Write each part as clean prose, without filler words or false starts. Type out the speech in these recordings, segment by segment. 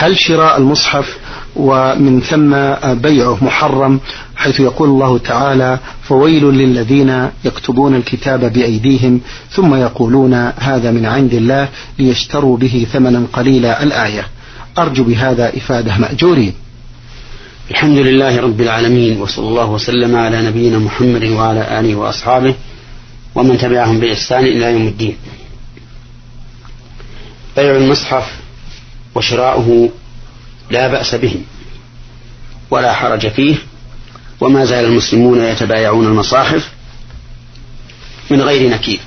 هل شراء المصحف ومن ثم بيعه محرم، حيث يقول الله تعالى: فويل للذين يكتبون الكتاب بأيديهم ثم يقولون هذا من عند الله ليشتروا به ثمنا قليلا، الآية. أرجو بهذا إفادة مأجورين. الحمد لله رب العالمين، وصلى الله وسلم على نبينا محمد وعلى آله وأصحابه ومن تبعهم بإحسان إلى يوم الدين. بيع المصحف وشراؤه لا بأس به ولا حرج فيه، وما زال المسلمون يتبايعون المصاحف من غير نكير،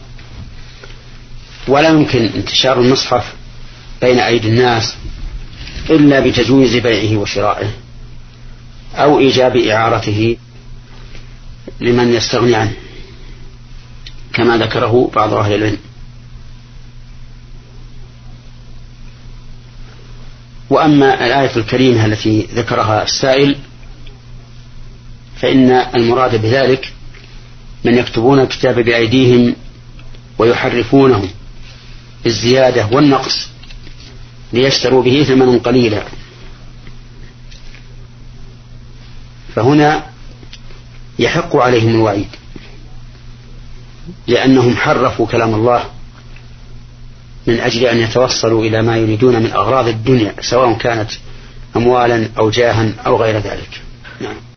ولا يمكن انتشار المصحف بين أيدي الناس إلا بتجويز بيعه وشرائه أو إيجاب إعارته لمن يستغني عنه، كما ذكره بعض أهل العلم. وأما الآية الكريمة التي ذكرها السائل فإن المراد بذلك من يكتبون الكتاب بأيديهم ويحرفونه بالزيادة والنقص ليشتروا به ثمنا قليلا، فهنا يحق عليهم الوعيد، لأنهم حرفوا كلام الله من أجل أن يتوصلوا إلى ما يريدون من أغراض الدنيا، سواء كانت أموالا أو جاها أو غير ذلك. نعم.